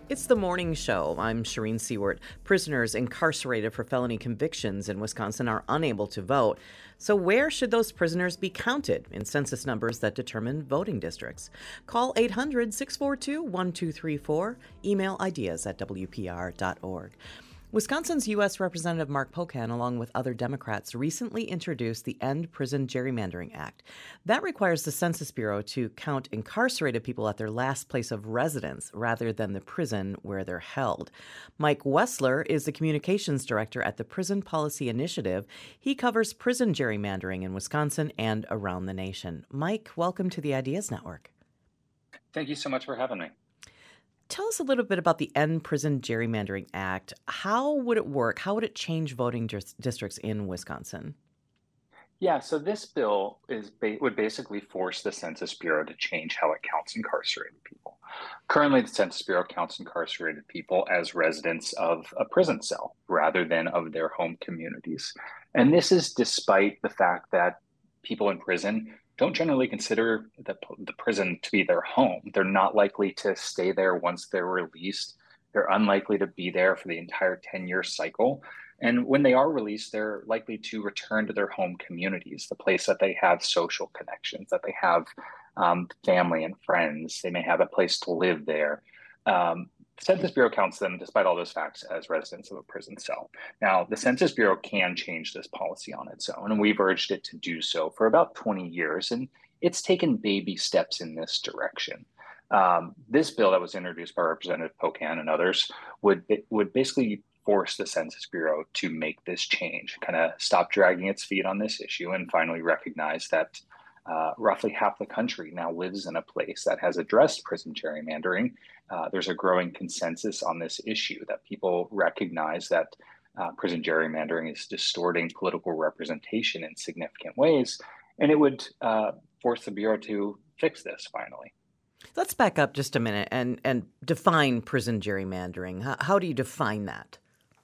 It's the morning show. I'm Shireen Seward. Prisoners incarcerated for felony convictions in Wisconsin are unable to vote. So where should those prisoners be counted in census numbers that determine voting districts? Call 800-642-1234. Email ideas@wpr.org. Wisconsin's U.S. Representative Mark Pocan, along with other Democrats, recently introduced the End Prison Gerrymandering Act. That requires the Census Bureau to count incarcerated people at their last place of residence rather than the prison where they're held. Mike Wessler is the communications director at the Prison Policy Initiative. He covers prison gerrymandering in Wisconsin and around the nation. Mike, welcome to the Ideas Network. Thank you so much for having me. Tell us a little bit about the End Prison Gerrymandering Act. How would it work? How would it change voting districts in Wisconsin? Yeah, so this bill would basically force the Census Bureau to change how it counts incarcerated people. Currently, the Census Bureau counts incarcerated people as residents of a prison cell rather than of their home communities. And this is despite the fact that people in prison don't generally consider the prison to be their home. They're not likely to stay there once they're released. They're unlikely to be there for the entire 10-year cycle. And when they are released, they're likely to return to their home communities, the place that they have social connections, that they have family and friends. They may have a place to live there. Census Bureau counts them, despite all those facts, as residents of a prison cell. Now, the Census Bureau can change this policy on its own, and we've urged it to do so for about 20 years, and it's taken baby steps in this direction. This bill that was introduced by Representative Pocan and others would basically force the Census Bureau to make this change, kind of stop dragging its feet on this issue, and finally recognize that roughly half the country now lives in a place that has addressed prison gerrymandering. There's a growing consensus on this issue that people recognize that prison gerrymandering is distorting political representation in significant ways, and it would force the Bureau to fix this finally. Let's back up just a minute and define prison gerrymandering. How do you define that?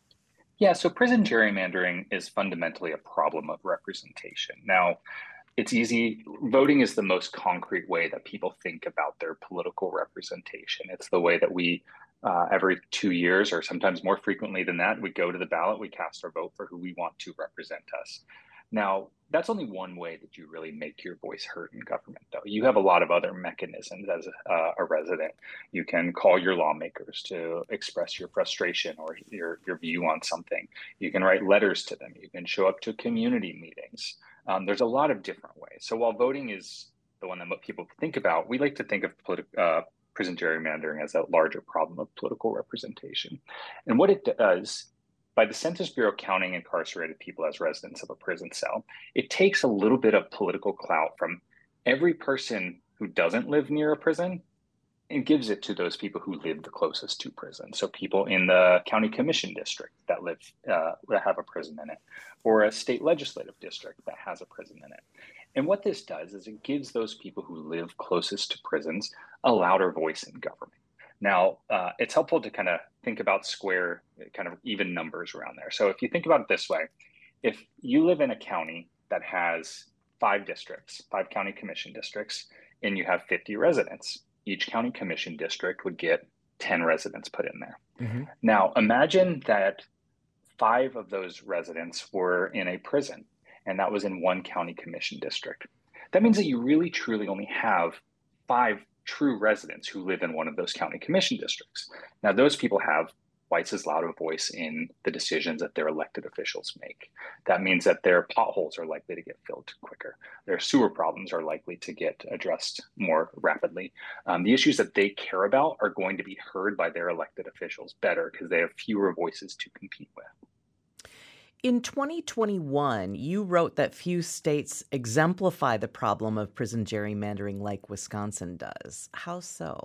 Yeah, so prison gerrymandering is fundamentally a problem of representation. Now, it's easy. Voting is the most concrete way that people think about their political representation. It's the way that we, every 2 years, or sometimes more frequently than that, we go to the ballot, we cast our vote for who we want to represent us. Now, that's only one way that you really make your voice heard in government, though. You have a lot of other mechanisms as a resident. You can call your lawmakers to express your frustration or your view on something. You can write letters to them. You can show up to community meetings. There's a lot of different ways. So while voting is the one that people think about, we like to think of prison gerrymandering as a larger problem of political representation. And what it does, by the Census Bureau counting incarcerated people as residents of a prison cell, it takes a little bit of political clout from every person who doesn't live near a prison and gives it to those people who live the closest to prison. So people in the county commission district that have a prison in it, or a state legislative district that has a prison in it. And what this does is it gives those people who live closest to prisons a louder voice in government. Now, it's helpful to kind of think about square, kind of even numbers around there. So if you think about it this way, if you live in a county that has 5 county commission districts, and you have 50 residents, each county commission district would get 10 residents put in there. Mm-hmm. Now, imagine that 5 of those residents were in a prison, and that was in one county commission district. That means that you really, truly only have 5 true residents who live in one of those county commission districts. Now, those people have twice as loud a voice in the decisions that their elected officials make. That means that their potholes are likely to get filled quicker. Their sewer problems are likely to get addressed more rapidly. The issues that they care about are going to be heard by their elected officials better because they have fewer voices to compete with. In 2021, you wrote that few states exemplify the problem of prison gerrymandering like Wisconsin does. How so?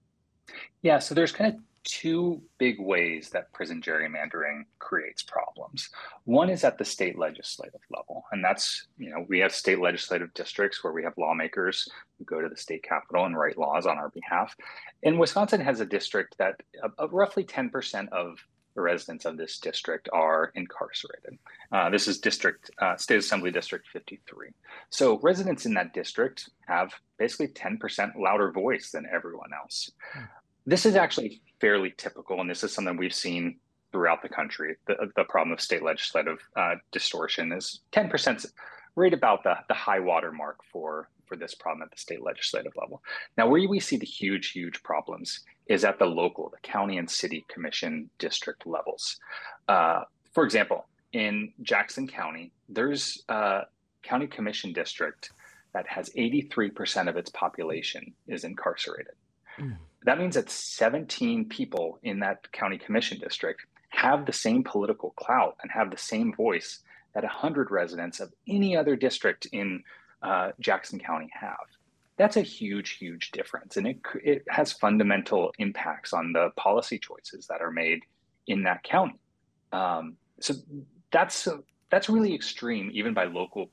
Yeah, so there's kind of 2 big ways that prison gerrymandering creates problems. One is at the state legislative level, and that's, we have state legislative districts where we have lawmakers who go to the state capitol and write laws on our behalf. And Wisconsin has a district that roughly 10% of the residents of this district are incarcerated. This is State Assembly District 53. So residents in that district have basically 10% louder voice than everyone else. This is actually fairly typical, and this is something we've seen throughout the country. The problem of state legislative distortion is 10%, right about the high water mark for this problem at the state legislative level. Now, where we see the huge problems is at the local, the county and city commission district levels. For example, in Jackson County, there's a county commission district that has 83% of its population is incarcerated. Mm. That means that 17 people in that county commission district have the same political clout and have the same voice that 100 residents of any other district in Jackson County have. That's a huge difference, and it has fundamental impacts on the policy choices that are made in that county. So that's really extreme, even by local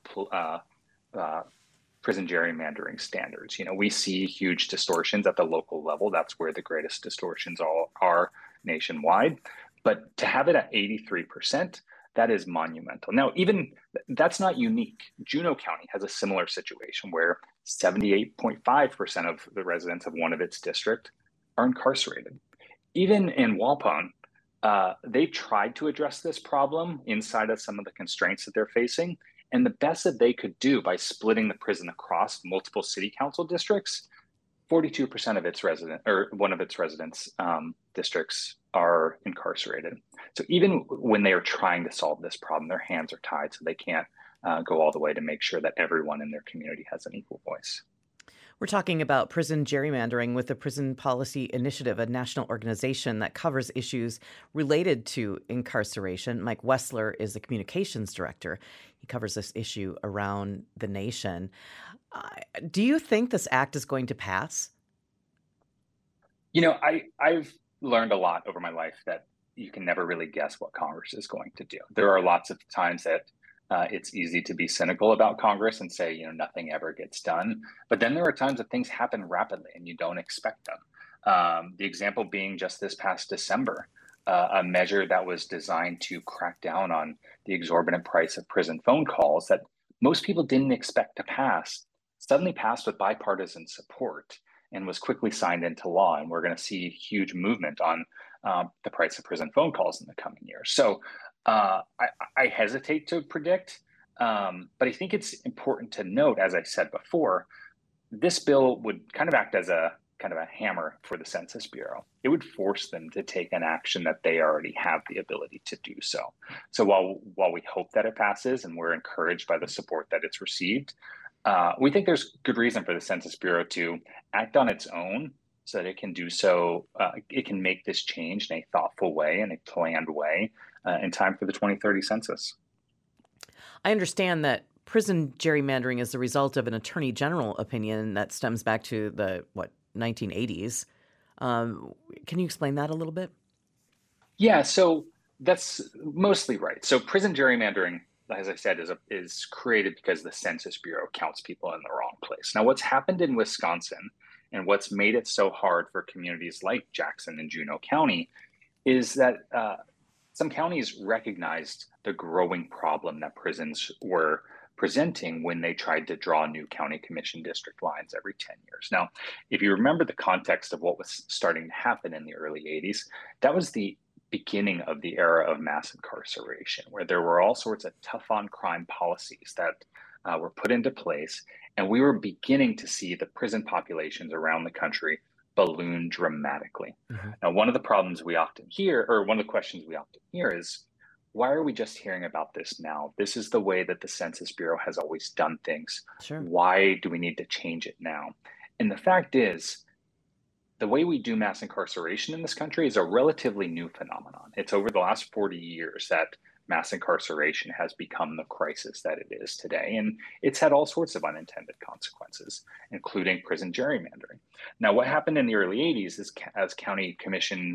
prison gerrymandering standards. We see huge distortions at the local level. That's where the greatest distortions are nationwide. But to have it at 83%, that is monumental. Now, even that's not unique. Juneau County has a similar situation where 78.5% of the residents of one of its districts are incarcerated. Even in Waupun, they tried to address this problem inside of some of the constraints that they're facing. And the best that they could do by splitting the prison across multiple city council districts, 42% of its resident or one of its residents districts are incarcerated. So even when they are trying to solve this problem, their hands are tied, so they can't go all the way to make sure that everyone in their community has an equal voice. We're talking about prison gerrymandering with the Prison Policy Initiative, a national organization that covers issues related to incarceration. Mike Wessler is the communications director. He covers this issue around the nation. Do you think this act is going to pass? I've learned a lot over my life that you can never really guess what Congress is going to do. There are lots of times that it's easy to be cynical about Congress and say, nothing ever gets done. But then there are times that things happen rapidly and you don't expect them. The example being just this past December, a measure that was designed to crack down on the exorbitant price of prison phone calls that most people didn't expect to pass, suddenly passed with bipartisan support and was quickly signed into law. And we're going to see huge movement on the price of prison phone calls in the coming years. So I hesitate to predict, but I think it's important to note, as I said before, this bill would kind of act as a hammer for the Census Bureau. It would force them to take an action that they already have the ability to do so. So while we hope that it passes and we're encouraged by the support that it's received, we think there's good reason for the Census Bureau to act on its own so that it can do so. It can make this change in a thoughtful way and a planned way in time for the 2030 census. I understand that prison gerrymandering is the result of an attorney general opinion that stems back to the 1980s. Can you explain that a little bit? Yeah, so that's mostly right. So prison gerrymandering, as I said, is created because the Census Bureau counts people in the wrong place. Now, what's happened in Wisconsin and what's made it so hard for communities like Jackson and Juneau County is that some counties recognized the growing problem that prisons were presenting when they tried to draw new county commission district lines every 10 years. Now, if you remember the context of what was starting to happen in the early 80s, that was the beginning of the era of mass incarceration, where there were all sorts of tough on crime policies that were put into place. And we were beginning to see the prison populations around the country balloon dramatically. Mm-hmm. Now, one of the problems we often hear, or one of the questions we often hear is, why are we just hearing about this now? This is the way that the Census Bureau has always done things. Sure. Why do we need to change it now? And the fact is, the way we do mass incarceration in this country is a relatively new phenomenon. It's over the last 40 years that mass incarceration has become the crisis that it is today. And it's had all sorts of unintended consequences, including prison gerrymandering. Now, what happened in the early 80s is as county commission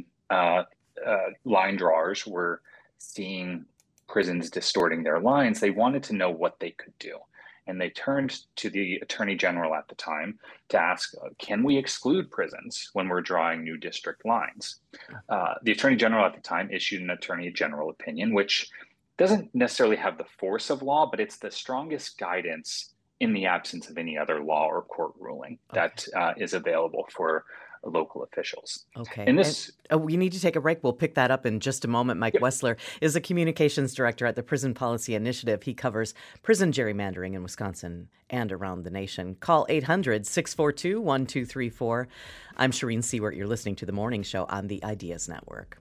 line drawers were seeing prisons distorting their lines, they wanted to know what they could do. And they turned to the attorney general at the time to ask, can we exclude prisons when we're drawing new district lines? The attorney general at the time issued an attorney general opinion, which doesn't necessarily have the force of law, but it's the strongest guidance in the absence of any other law or court ruling that is available for local officials. Okay. And this, we need to take a break. We'll pick that up in just a moment. Mike Wessler is the communications director at the Prison Policy Initiative. He covers prison gerrymandering in Wisconsin and around the nation. Call 800-642-1234. I'm Shireen Seward. You're listening to The Morning Show on the Ideas Network.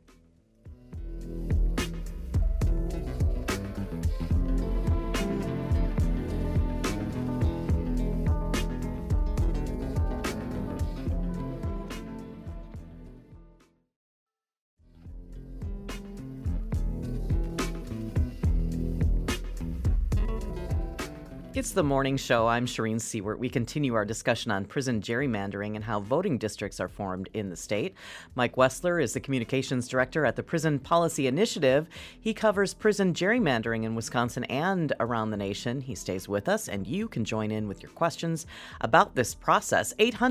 It's The Morning Show. I'm Shireen Seward. We continue our discussion on prison gerrymandering and how voting districts are formed in the state. Mike Wessler is the communications director at the Prison Policy Initiative. He covers prison gerrymandering in Wisconsin and around the nation. He stays with us, and you can join in with your questions about this process.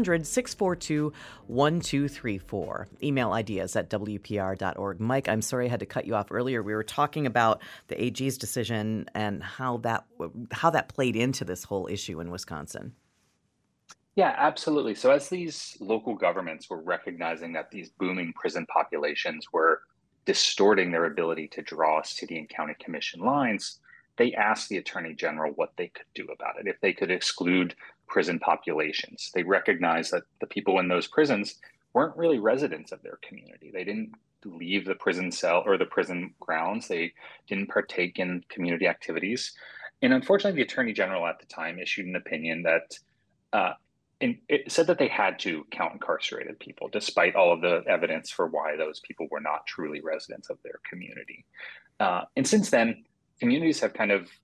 800-642-1234. Email ideas at WPR.org. Mike, I'm sorry I had to cut you off earlier. We were talking about the AG's decision and how that played into this whole issue in Wisconsin. Yeah, absolutely. So as these local governments were recognizing that these booming prison populations were distorting their ability to draw city and county commission lines, they asked the attorney general what they could do about it, if they could exclude prison populations. They recognized that the people in those prisons weren't really residents of their community. They didn't leave the prison cell or the prison grounds. They didn't partake in community activities. And unfortunately, the attorney general at the time issued an opinion that it said that they had to count incarcerated people, despite all of the evidence for why those people were not truly residents of their community. And since then, communities have kind of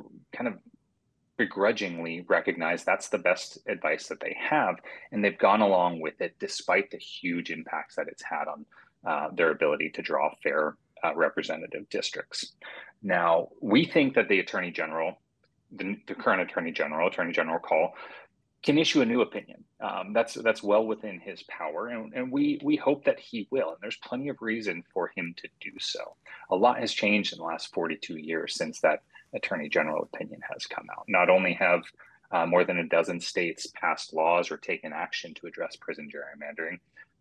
begrudgingly recognized that's the best advice that they have, and they've gone along with it despite the huge impacts that it's had on their ability to draw fair representative districts. Now, we think that the attorney general, the current attorney general Call, can issue a new opinion. That's well within his power, and we hope that he will. And there's plenty of reason for him to do so. A lot has changed in the last 42 years since that attorney general opinion has come out. Not only have more than a dozen states passed laws or taken action to address prison gerrymandering,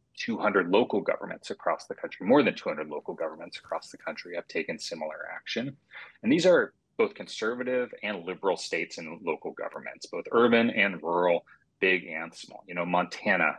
200 local governments across the country, more than 200 local governments across the country have taken similar action. And these are both conservative and liberal states and local governments, both urban and rural, big and small. Montana,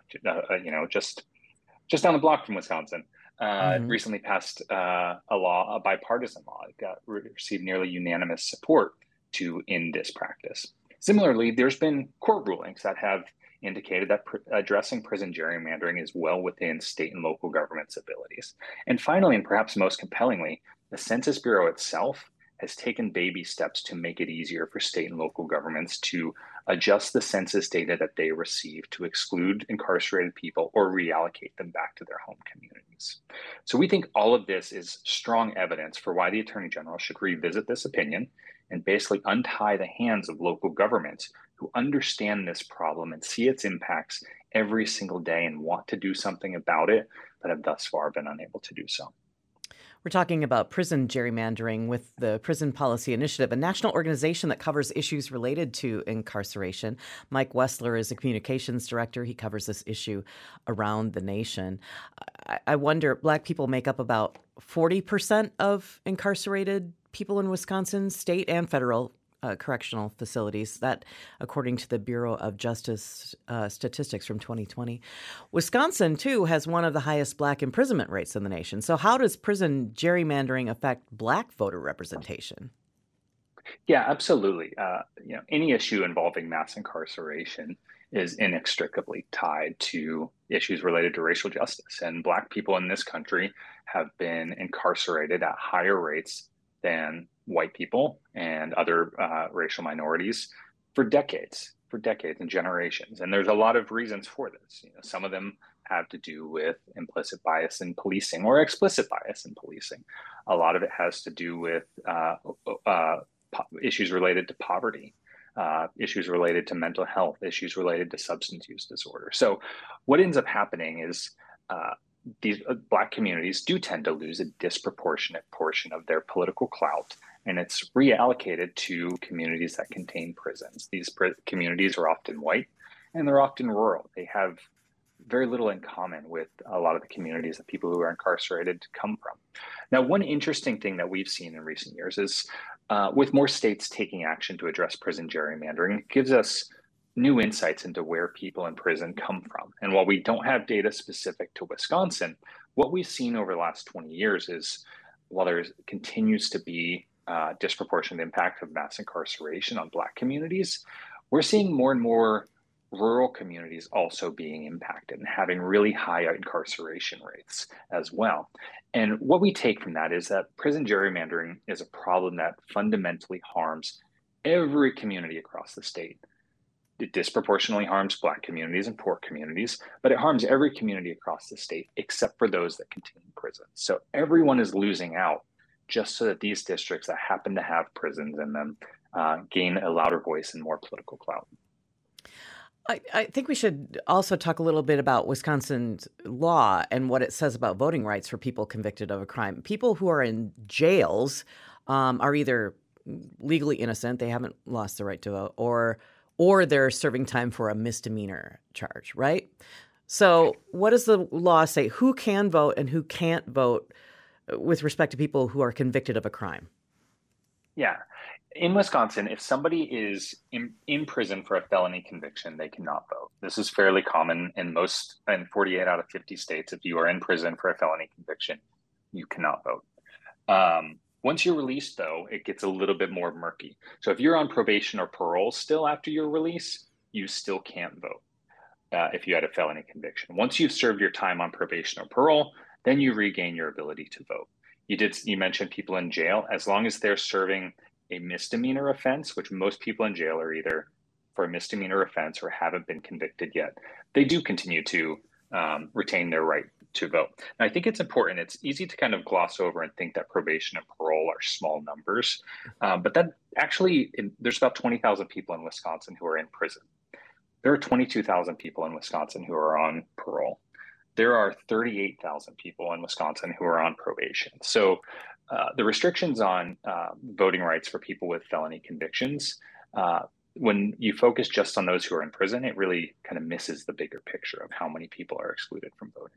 just down the block from Wisconsin, recently passed a bipartisan law. It received nearly unanimous support to end this practice. Similarly, there's been court rulings that have indicated that addressing prison gerrymandering is well within state and local governments' abilities. And finally, and perhaps most compellingly, the Census Bureau itself has taken baby steps to make it easier for state and local governments to adjust the census data that they receive to exclude incarcerated people or reallocate them back to their home communities. So we think all of this is strong evidence for why the Attorney General should revisit this opinion and basically untie the hands of local governments who understand this problem and see its impacts every single day and want to do something about it, but have thus far been unable to do so. We're talking about prison gerrymandering with the Prison Policy Initiative, a national organization that covers issues related to incarceration. Mike Wessler is a communications director. He covers this issue around the nation. I wonder, Black people make up about 40% of incarcerated people in Wisconsin, state and federal correctional facilities, that according to the Bureau of Justice statistics from 2020. Wisconsin, too, has one of the highest Black imprisonment rates in the nation. So how does prison gerrymandering affect Black voter representation? Yeah, absolutely. Any issue involving mass incarceration is inextricably tied to issues related to racial justice. And Black people in this country have been incarcerated at higher rates than white people and other racial minorities for decades and generations. And there's a lot of reasons for this. Some of them have to do with implicit bias in policing or explicit bias in policing. A lot of it has to do with issues related to poverty, issues related to mental health, issues related to substance use disorder. So what ends up happening is these Black communities do tend to lose a disproportionate portion of their political clout, and it's reallocated to communities that contain prisons. These communities are often white, and they're often rural. They have very little in common with a lot of the communities that people who are incarcerated come from. Now, one interesting thing that we've seen in recent years is with more states taking action to address prison gerrymandering, it gives us new insights into where people in prison come from. And while we don't have data specific to Wisconsin, what we've seen over the last 20 years is while there continues to be disproportionate impact of mass incarceration on Black communities, we're seeing more and more rural communities also being impacted and having really high incarceration rates as well. And what we take from that is that prison gerrymandering is a problem that fundamentally harms every community across the state. It disproportionately harms Black communities and poor communities, but it harms every community across the state except for those that continue in prison. So everyone is losing out just so that these districts that happen to have prisons in them gain a louder voice and more political clout. I think we should also talk a little bit about Wisconsin's law and what it says about voting rights for people convicted of a crime. People who are in jails are either legally innocent, they haven't lost the right to vote, or they're serving time for a misdemeanor charge, right? So what does the law say? Who can vote and who can't vote with respect to people who are convicted of a crime? Yeah. In Wisconsin, if somebody is in prison for a felony conviction, they cannot vote. This is fairly common in 48 out of 50 states. If you are in prison for a felony conviction, you cannot vote. Once you're released, though, it gets a little bit more murky. So if you're on probation or parole still after your release, you still can't vote if you had a felony conviction. Once you've served your time on probation or parole, then you regain your ability to vote. You mentioned people in jail. As long as they're serving a misdemeanor offense, which most people in jail are either for a misdemeanor offense or haven't been convicted yet, they do continue to retain their right to vote. And I think it's important. It's easy to kind of gloss over and think that probation and parole are small numbers, but that actually, there's about 20,000 people in Wisconsin who are in prison. There are 22,000 people in Wisconsin who are on parole. There are 38,000 people in Wisconsin who are on probation. So the restrictions on voting rights for people with felony convictions, when you focus just on those who are in prison, it really kind of misses the bigger picture of how many people are excluded from voting.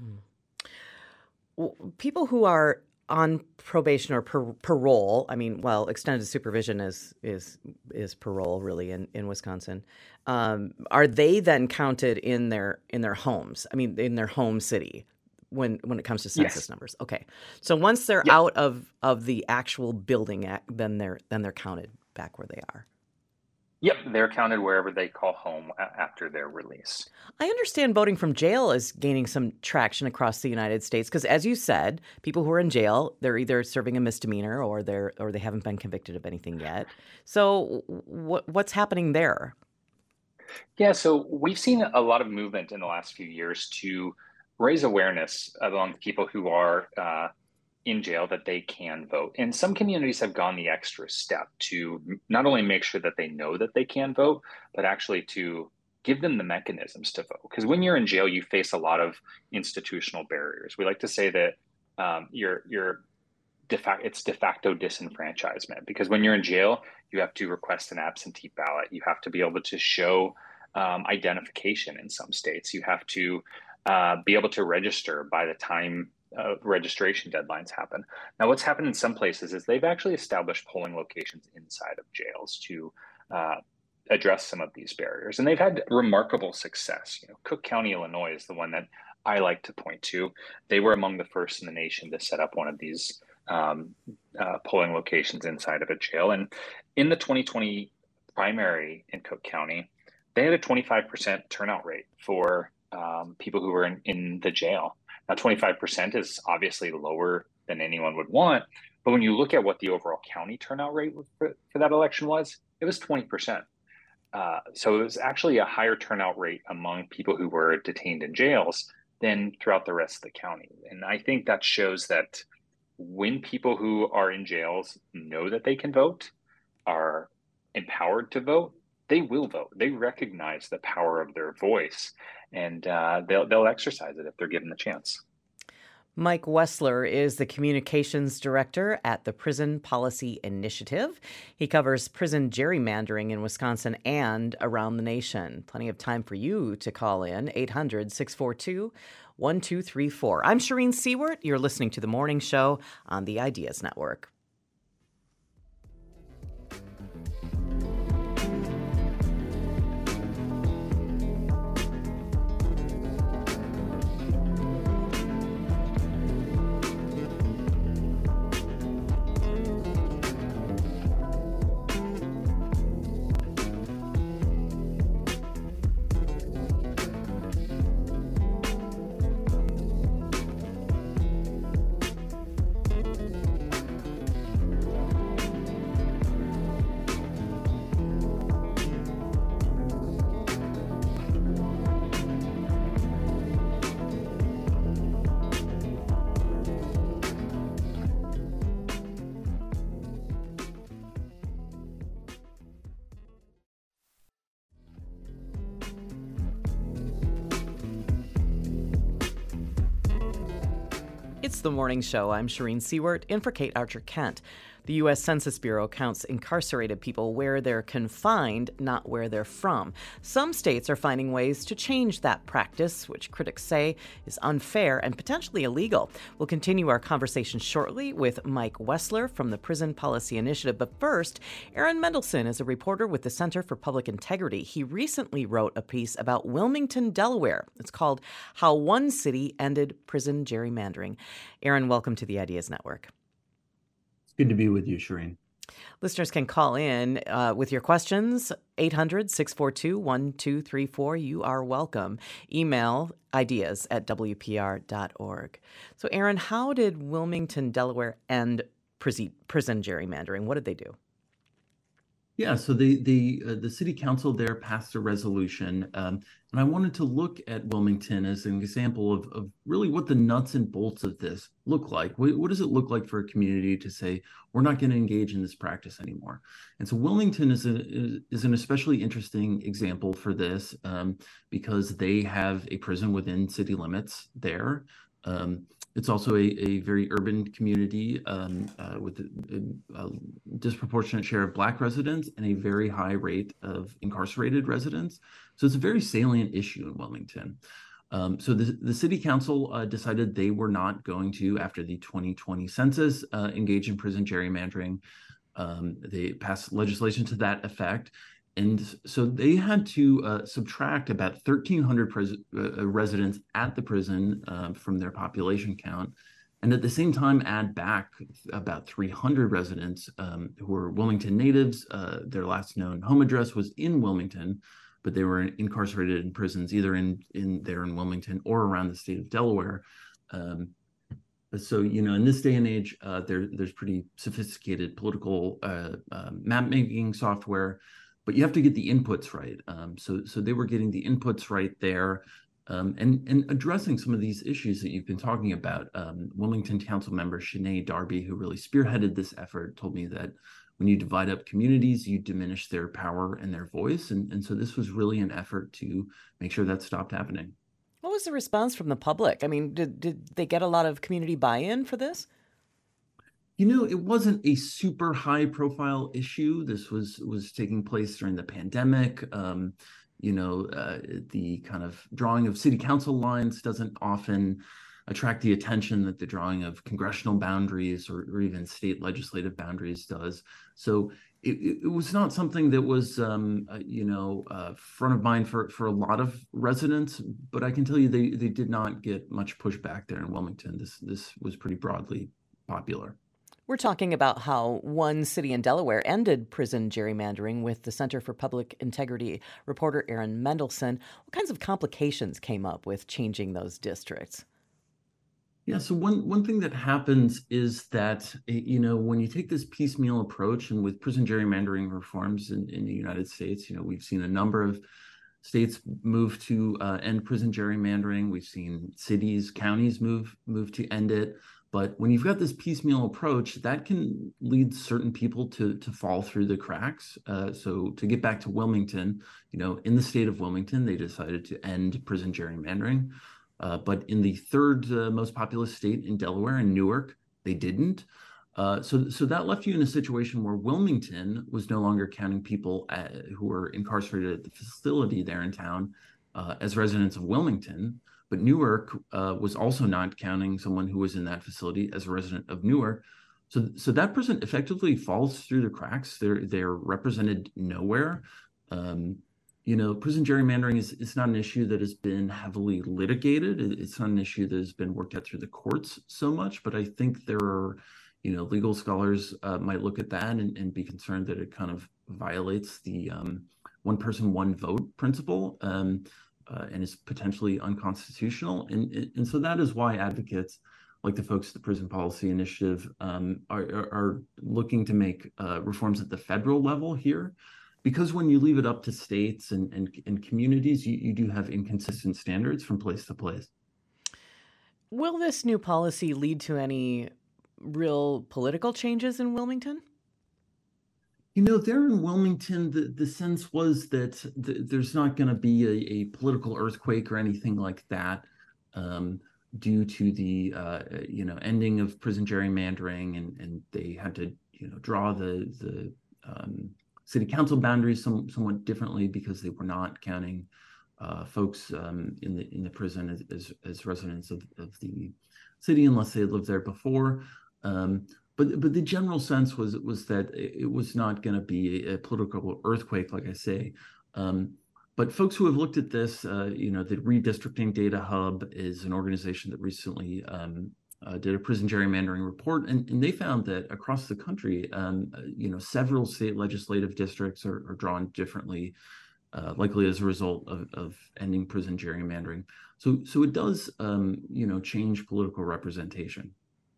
People who are on probation or parole, I mean, well, extended supervision is parole really in Wisconsin. Are they then counted in their homes? I mean, in their home city when it comes to census numbers? Okay, so once they're out of the actual building, then they're counted back where they are. Yep, they're counted wherever they call home after their release. I understand voting from jail is gaining some traction across the United States because, as you said, people who are in jail, they're either serving a misdemeanor or they haven't been convicted of anything yet. So what's happening there? Yeah, so we've seen a lot of movement in the last few years to raise awareness among people who are in jail that they can vote. And some communities have gone the extra step to not only make sure that they know that they can vote, but actually to give them the mechanisms to vote. Because when you're in jail, you face a lot of institutional barriers. We like to say that it's de facto disenfranchisement, because when you're in jail, you have to request an absentee ballot. You have to be able to show identification in some states. You have to be able to register by the time registration deadlines happen. Now, what's happened in some places is they've actually established polling locations inside of jails to address some of these barriers. And they've had remarkable success. Cook County, Illinois is the one that I like to point to. They were among the first in the nation to set up one of these polling locations inside of a jail. And in the 2020 primary in Cook County, they had a 25% turnout rate for people who were in the jail. Now, 25% is obviously lower than anyone would want, but when you look at what the overall county turnout rate for that election was, it was 20%. So it was actually a higher turnout rate among people who were detained in jails than throughout the rest of the county. And I think that shows that when people who are in jails know that they can vote, are empowered to vote, they will vote. They recognize the power of their voice, and they'll exercise it if they're given the chance. Mike Wessler is the communications director at the Prison Policy Initiative. He covers prison gerrymandering in Wisconsin and around the nation. Plenty of time for you to call in, 800-642-1234. I'm Shireen Seward. You're listening to The Morning Show on the Ideas Network. It's The Morning Show. I'm Shireen Seward, in for Kate Archer-Kent. The U.S. Census Bureau counts incarcerated people where they're confined, not where they're from. Some states are finding ways to change that practice, which critics say is unfair and potentially illegal. We'll continue our conversation shortly with Mike Wessler from the Prison Policy Initiative. But first, Aaron Mendelson is a reporter with the Center for Public Integrity. He recently wrote a piece about Wilmington, Delaware. It's called How One City Ended Prison Gerrymandering. Aaron, welcome to the Ideas Network. Good to be with you, Shireen. Listeners can call in with your questions, 800-642-1234. You are welcome. Email ideas@wpr.org. So, Aaron, how did Wilmington, Delaware end prison gerrymandering? What did they do? Yeah, so the city council there passed a resolution, and I wanted to look at Wilmington as an example of really what the nuts and bolts of this look like. What does it look like for a community to say, we're not going to engage in this practice anymore? And so Wilmington is an especially interesting example for this because they have a prison within city limits there. It's also a very urban community with a disproportionate share of Black residents and a very high rate of incarcerated residents. So it's a very salient issue in Wilmington. So the city council decided they were not going to, after the 2020 census, engage in prison gerrymandering. They passed legislation to that effect. And so they had to subtract about 1,300 residents at the prison from their population count, and at the same time add back about 300 residents who were Wilmington natives. Their last known home address was in Wilmington, but they were incarcerated in prisons either in Wilmington or around the state of Delaware. So, in this day and age, there's pretty sophisticated political map-making software, but you have to get the inputs right. So they were getting the inputs right there and addressing some of these issues that you've been talking about. Wilmington Council member Shanae Darby, who really spearheaded this effort, told me that when you divide up communities, you diminish their power and their voice. And so this was really an effort to make sure that stopped happening. What was the response from the public? I mean, did they get a lot of community buy-in for this? It wasn't a super high profile issue. This was taking place during the pandemic. The kind of drawing of city council lines doesn't often attract the attention that the drawing of congressional boundaries or even state legislative boundaries does. So it was not something that was, front of mind for a lot of residents, but I can tell you they did not get much pushback there in Wilmington. This was pretty broadly popular. We're talking about how one city in Delaware ended prison gerrymandering with the Center for Public Integrity reporter Aaron Mendelson. What kinds of complications came up with changing those districts? Yeah, so one thing that happens is that, when you take this piecemeal approach, and with prison gerrymandering reforms in the United States, we've seen a number of states move to end prison gerrymandering. We've seen cities, counties move to end it. But when you've got this piecemeal approach, that can lead certain people to fall through the cracks. So to get back to Wilmington, in the state of Wilmington, they decided to end prison gerrymandering. But in the third most populous state in Delaware, in Newark, they didn't. So that left you in a situation where Wilmington was no longer counting people who were incarcerated at the facility there in town as residents of Wilmington. But Newark was also not counting someone who was in that facility as a resident of Newark. So that person effectively falls through the cracks. They're represented nowhere. Prison gerrymandering is not an issue that has been heavily litigated. It's not an issue that has been worked out through the courts so much, but I think there are, legal scholars might look at that and be concerned that it kind of violates the one person, one vote principle and is potentially unconstitutional. And so that is why advocates like the folks at the Prison Policy Initiative are looking to make reforms at the federal level here. Because when you leave it up to states and communities, you do have inconsistent standards from place to place. Will this new policy lead to any real political changes in Wilmington? There in Wilmington, the sense was that there's not going to be a political earthquake or anything like that due to the ending of prison gerrymandering, and they had to draw the city council boundaries somewhat differently because they were not counting folks in the prison as residents of the city unless they had lived there before. But the general sense was that it was not going to be a political earthquake, like I say. But folks who have looked at this, the Redistricting Data Hub is an organization that recently did a prison gerrymandering report, and they found that across the country, several state legislative districts are drawn differently, likely as a result of ending prison gerrymandering. So it does, change political representation.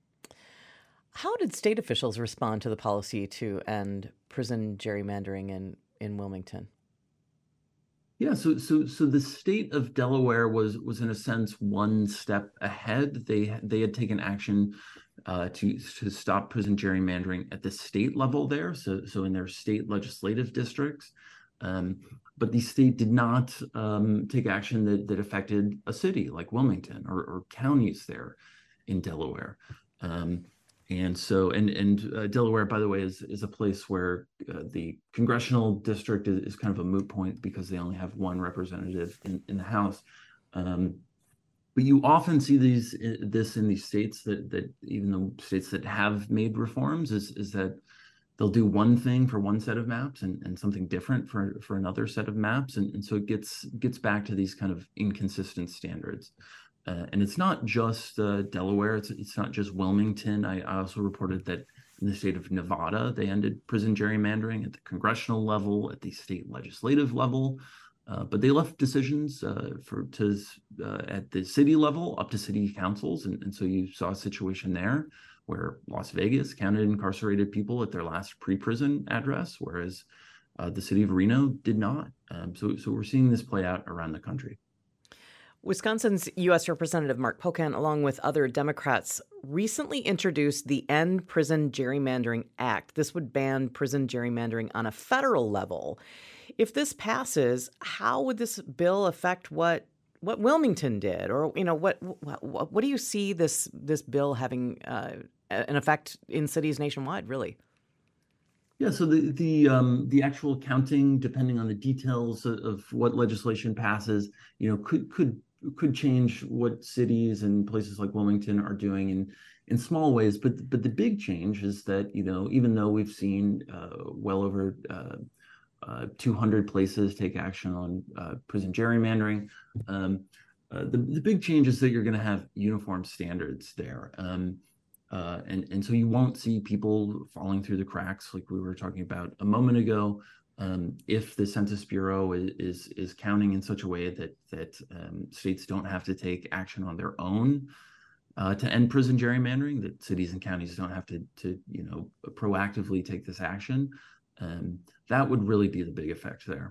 How did state officials respond to the policy to end prison gerrymandering in Wilmington? Yeah, so the state of Delaware was in a sense one step ahead. They had taken action to stop prison gerrymandering at the state level there. So in their state legislative districts, but the state did not take action that affected a city like Wilmington or counties there in Delaware. And so, Delaware, by the way, is a place where the congressional district is kind of a moot point because they only have one representative in the House. But you often see this in these states that even the states that have made reforms is that they'll do one thing for one set of maps and something different for another set of maps, and so it gets back to these kind of inconsistent standards. And it's not just Delaware. It's not just Wilmington. I also reported that in the state of Nevada, they ended prison gerrymandering at the congressional level, at the state legislative level. But they left decisions at the city level up to city councils. And so you saw a situation there where Las Vegas counted incarcerated people at their last pre-prison address, whereas the city of Reno did not. So we're seeing this play out around the country. Wisconsin's U.S. Representative Mark Pocan, along with other Democrats, recently introduced the End Prison Gerrymandering Act. This would ban prison gerrymandering on a federal level. If this passes, how would this bill affect what Wilmington did? Or, what do you see this bill having an effect in cities nationwide, really? Yeah, so the actual counting, depending on the details of what legislation passes, could change what cities and places like Wilmington are doing in small ways. But the big change is that, even though we've seen well over 200 places take action on prison gerrymandering, the big change is that you're going to have uniform standards there. And so you won't see people falling through the cracks like we were talking about a moment ago. If the Census Bureau is counting in such a way that states don't have to take action on their own to end prison gerrymandering, that cities and counties don't have to proactively take this action, that would really be the big effect there.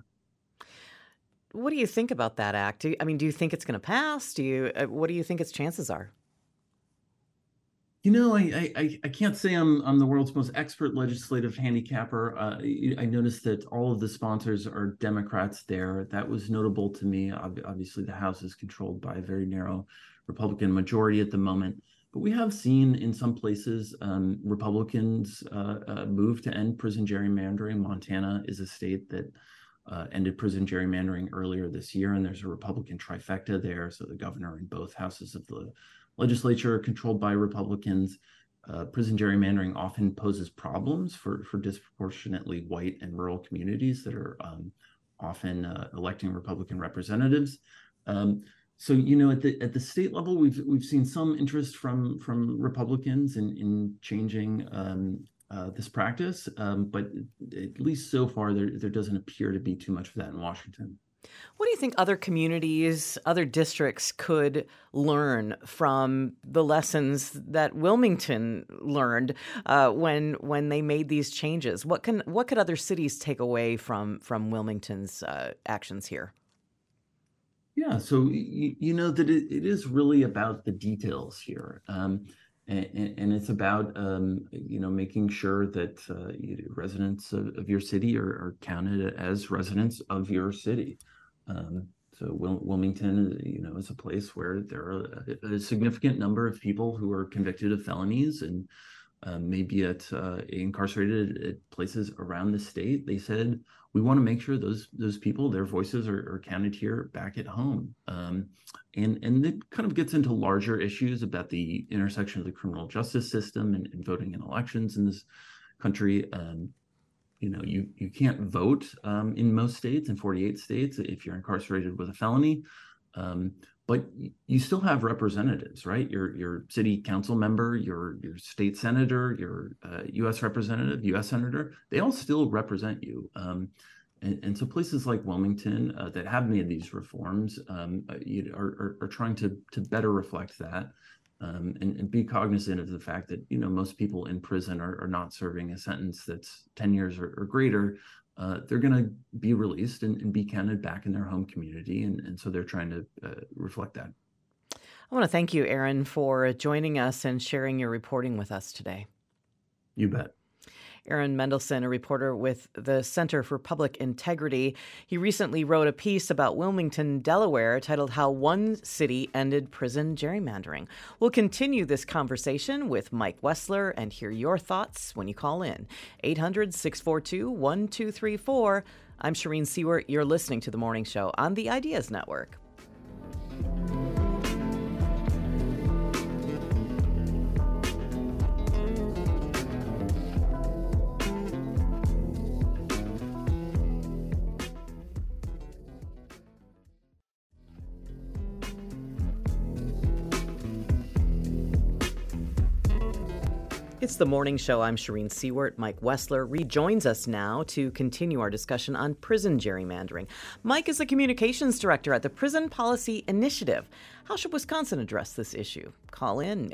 What do you think about that act? Do you think it's going to pass? What do you think its chances are? I can't say I'm the world's most expert legislative handicapper. I noticed that all of the sponsors are Democrats there. That was notable to me. Obviously, the House is controlled by a very narrow Republican majority at the moment. But we have seen in some places Republicans move to end prison gerrymandering. Montana is a state that ended prison gerrymandering earlier this year, and there's a Republican trifecta there. So the governor and both houses of the legislature are controlled by Republicans. Prison gerrymandering often poses problems for disproportionately white and rural communities that are often electing Republican representatives. So at the state level, we've seen some interest from Republicans in changing this practice, but at least so far there doesn't appear to be too much of that in Washington. What do you think other communities, other districts could learn from the lessons that Wilmington learned when they made these changes? What could other cities take away from Wilmington's actions here? Yeah, so that it is really about the details here, and it's about making sure that residents of your city are counted as residents of your city. So Wilmington, is a place where there are a significant number of people who are convicted of felonies and maybe incarcerated at places around the state. They said, we want to make sure those people, their voices are counted here back at home. And it kind of gets into larger issues about the intersection of the criminal justice system and voting in elections in this country. You can't vote in most states, in 48 states, if you're incarcerated with a felony. But you still have representatives, right? Your city council member, your state senator, your U.S. representative, U.S. senator, they all still represent you. And so places like Wilmington that have made these reforms are trying to better reflect that and be cognizant of the fact that, most people in prison are not serving a sentence that's 10 years or greater. They're going to be released and be counted back in their home community. And so they're trying to reflect that. I want to thank you, Aaron, for joining us and sharing your reporting with us today. You bet. Aaron Mendelson, a reporter with the Center for Public Integrity. He recently wrote a piece about Wilmington, Delaware, titled How One City Ended Prison Gerrymandering. We'll continue this conversation with Mike Wessler and hear your thoughts when you call in. 800-642-1234. I'm Shireen Seward. You're listening to The Morning Show on the Ideas Network. It's The Morning Show. I'm Shireen Seward. Mike Wessler rejoins us now to continue our discussion on prison gerrymandering. Mike is the communications director at the Prison Policy Initiative. How should Wisconsin address this issue? Call in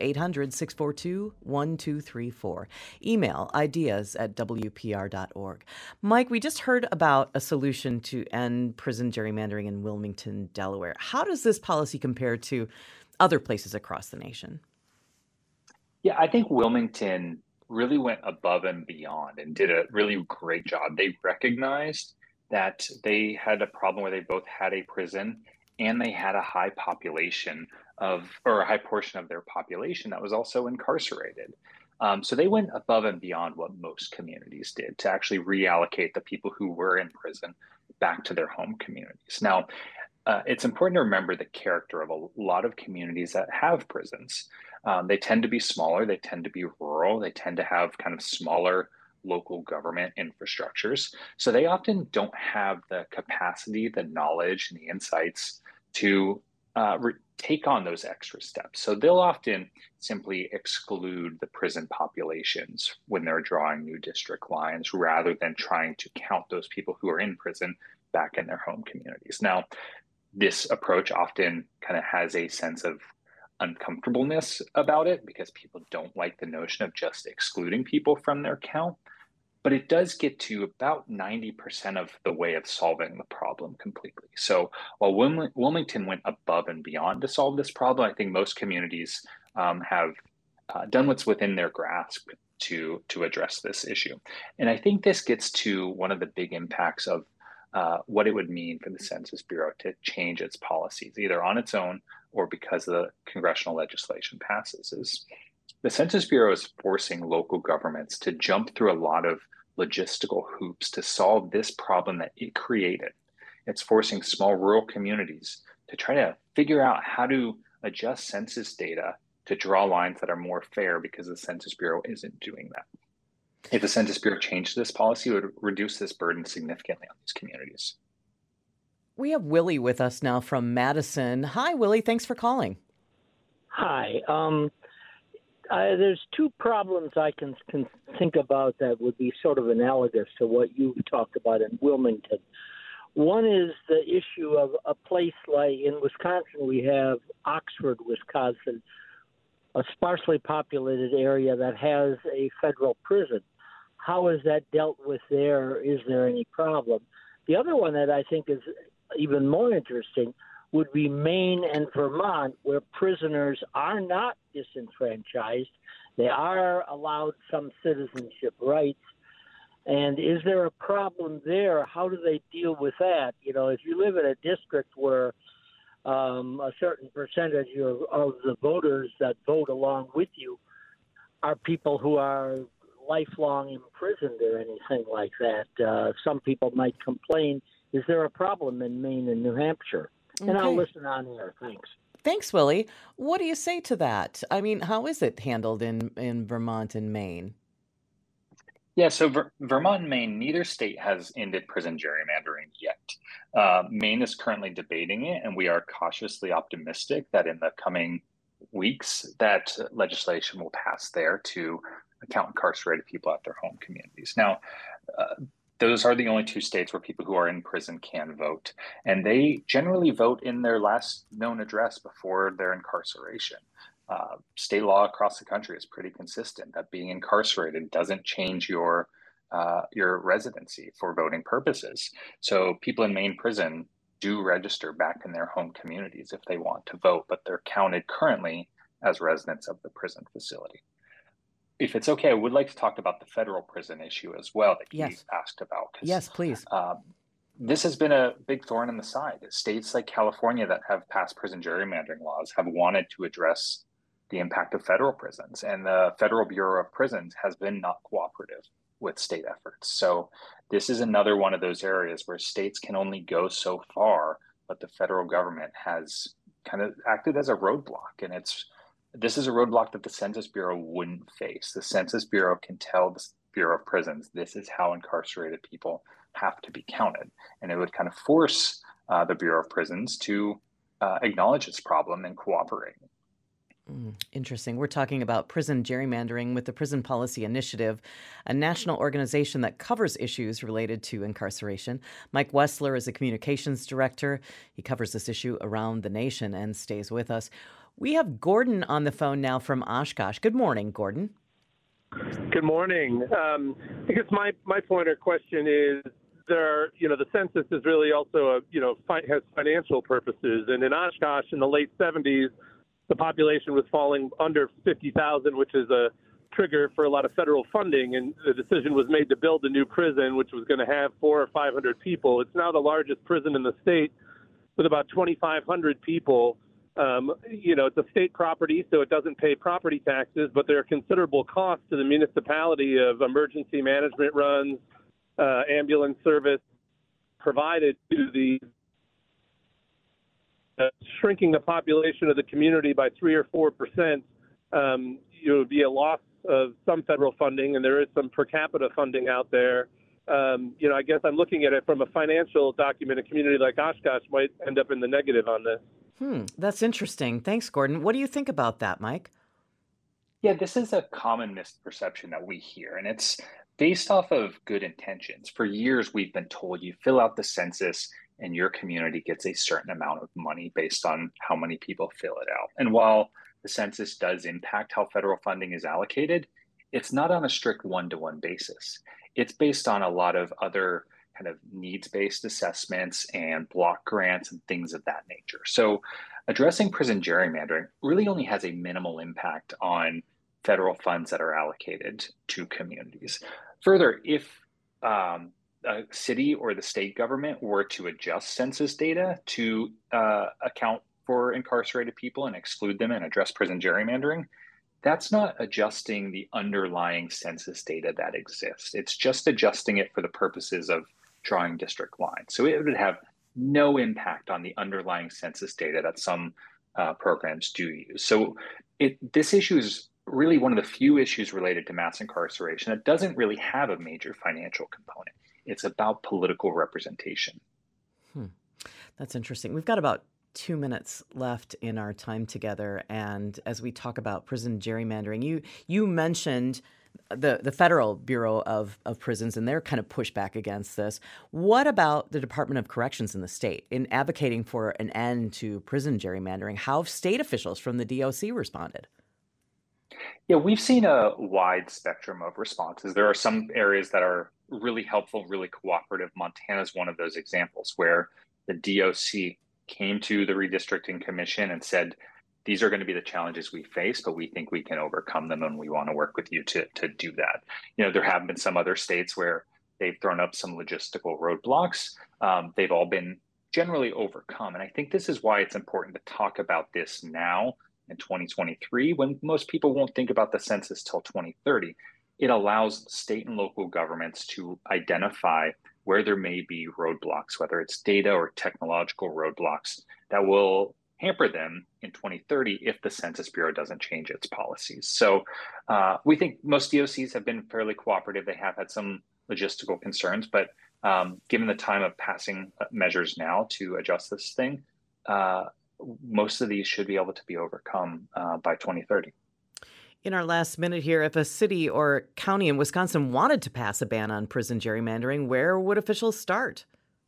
800-642-1234. Email ideas@wpr.org. Mike, we just heard about a solution to end prison gerrymandering in Wilmington, Delaware. How does this policy compare to other places across the nation? Yeah, I think Wilmington really went above and beyond and did a really great job. They recognized that they had a problem where they both had a prison and they had a high population or a high portion of their population that was also incarcerated. So they went above and beyond what most communities did to actually reallocate the people who were in prison back to their home communities. Now, it's important to remember the character of a lot of communities that have prisons. They tend to be smaller, they tend to be rural, they tend to have kind of smaller local government infrastructures. So they often don't have the capacity, the knowledge, and the insights to take on those extra steps. So they'll often simply exclude the prison populations when they're drawing new district lines rather than trying to count those people who are in prison back in their home communities. Now, this approach often kind of has a sense of uncomfortableness about it because people don't like the notion of just excluding people from their count. But it does get to about 90% of the way of solving the problem completely. So while Wilmington went above and beyond to solve this problem, I think most communities have done what's within their grasp to address this issue. And I think this gets to one of the big impacts of what it would mean for the Census Bureau to change its policies, either on its own or because the congressional legislation passes. Is the Census Bureau is forcing local governments to jump through a lot of logistical hoops to solve this problem that it created. It's forcing small rural communities to try to figure out how to adjust census data to draw lines that are more fair because the Census Bureau isn't doing that. If the Census Bureau changed this policy, it would reduce this burden significantly on these communities. We have Willie with us now from Madison. Hi, Willie. Thanks for calling. Hi. There's two problems I can think about that would be sort of analogous to what you've talked about in Wilmington. One is the issue of a place like in Wisconsin, we have Oxford, Wisconsin, a sparsely populated area that has a federal prison. How is that dealt with there? Is there any problem? The other one that I think is even more interesting would be Maine and Vermont, where prisoners are not disenfranchised. They are allowed some citizenship rights. And is there a problem there? How do they deal with that? You know, if you live in a district where a certain percentage of the voters that vote along with you are people who are lifelong imprisoned or anything like that, some people might complain. Is there a problem in Maine and New Hampshire? And Okay. I'll listen on there. Thanks. Thanks, Willie. What do you say to that? I mean, how is it handled in Vermont and Maine? Yeah, so Vermont and Maine, neither state has ended prison gerrymandering yet. Maine is currently debating it, and we are cautiously optimistic that in the coming weeks, that legislation will pass there to account incarcerated people at their home communities. Now, those are the only two states where people who are in prison can vote, and they generally vote in their last known address before their incarceration. State law across the country is pretty consistent that being incarcerated doesn't change your residency for voting purposes. So people in Maine prison do register back in their home communities if they want to vote, but they're counted currently as residents of the prison facility. If it's okay, I would like to talk about the federal prison issue as well that you asked about. Yes, please. This has been a big thorn in the side. States like California that have passed prison gerrymandering laws have wanted to address the impact of federal prisons, and the Federal Bureau of Prisons has been not cooperative with state efforts. So this is another one of those areas where states can only go so far, but the federal government has kind of acted as a roadblock. And this is a roadblock that the Census Bureau wouldn't face. The Census Bureau can tell the Bureau of Prisons, this is how incarcerated people have to be counted. And it would kind of force the Bureau of Prisons to acknowledge its problem and cooperate. Interesting. We're talking about prison gerrymandering with the Prison Policy Initiative, a national organization that covers issues related to incarceration. Mike Wessler is a communications director. He covers this issue around the nation and stays with us. We have Gordon on the phone now from Oshkosh. Good morning, Gordon. Good morning. I guess my point or question is the census is really also has financial purposes. And in Oshkosh in the late 70s, the population was falling under 50,000, which is a trigger for a lot of federal funding. And the decision was made to build a new prison, which was going to have 400 or 500 people. It's now the largest prison in the state with about 2,500 people. It's a state property, so it doesn't pay property taxes, but there are considerable costs to the municipality of emergency management runs, ambulance service provided to the shrinking the population of the community by 3 or 4%. Would be a loss of some federal funding, and there is some per capita funding out there. I guess I'm looking at it from a financial document. A community like Oshkosh might end up in the negative on this. That's interesting. Thanks, Gordon. What do you think about that, Mike? Yeah, this is a common misperception that we hear, and it's based off of good intentions. For years, we've been told you fill out the census and your community gets a certain amount of money based on how many people fill it out. And while the census does impact how federal funding is allocated, it's not on a strict one-to-one basis. It's based on a lot of other kind of needs-based assessments and block grants and things of that nature. So addressing prison gerrymandering really only has a minimal impact on federal funds that are allocated to communities. Further, if a city or the state government were to adjust census data to account for incarcerated people and exclude them and address prison gerrymandering, that's not adjusting the underlying census data that exists. It's just adjusting it for the purposes of drawing district lines. So it would have no impact on the underlying census data that some programs do use. So this issue is really one of the few issues related to mass incarceration that doesn't really have a major financial component. It's about political representation. That's interesting. We've got about 2 minutes left in our time together. And as we talk about prison gerrymandering, you mentioned the Federal Bureau of Prisons and their kind of pushback against this. What about the Department of Corrections in the state in advocating for an end to prison gerrymandering? How have state officials from the DOC responded? Yeah, we've seen a wide spectrum of responses. There are some areas that are really helpful, really cooperative. Montana is one of those examples where the DOC came to the redistricting commission and said, these are going to be the challenges we face, but we think we can overcome them and we want to work with you to do that. There have been some other states where they've thrown up some logistical roadblocks. They've all been generally overcome. And I think this is why it's important to talk about this now in 2023, when most people won't think about the census till 2030. It allows state and local governments to identify where there may be roadblocks, whether it's data or technological roadblocks that will hamper them in 2030 if the Census Bureau doesn't change its policies. So we think most DOCs have been fairly cooperative. They have had some logistical concerns, but given the time of passing measures now to adjust this thing, most of these should be able to be overcome by 2030. In our last minute here, if a city or county in Wisconsin wanted to pass a ban on prison gerrymandering, where would officials start?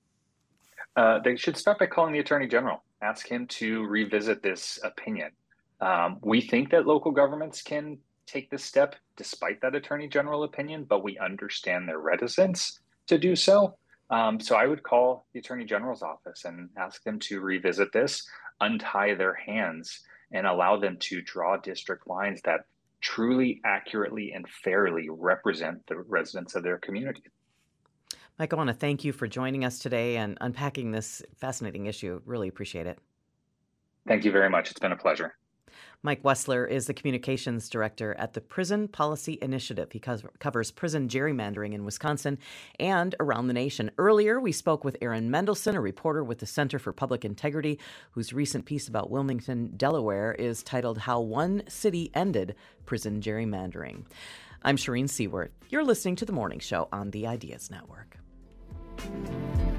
They should start by calling the Attorney General, ask him to revisit this opinion. We think that local governments can take this step despite that Attorney General opinion, but we understand their reticence to do so. So I would call the Attorney General's office and ask them to revisit this, untie their hands, and allow them to draw district lines that truly, accurately, and fairly represent the residents of their community. Mike, I want to thank you for joining us today and unpacking this fascinating issue. Really appreciate it. Thank you very much. It's been a pleasure. Mike Wessler is the communications director at the Prison Policy Initiative. He covers prison gerrymandering in Wisconsin and around the nation. Earlier, we spoke with Aaron Mendelson, a reporter with the Center for Public Integrity, whose recent piece about Wilmington, Delaware, is titled How One City Ended Prison Gerrymandering. I'm Shireen Seward. You're listening to The Morning Show on the Ideas Network.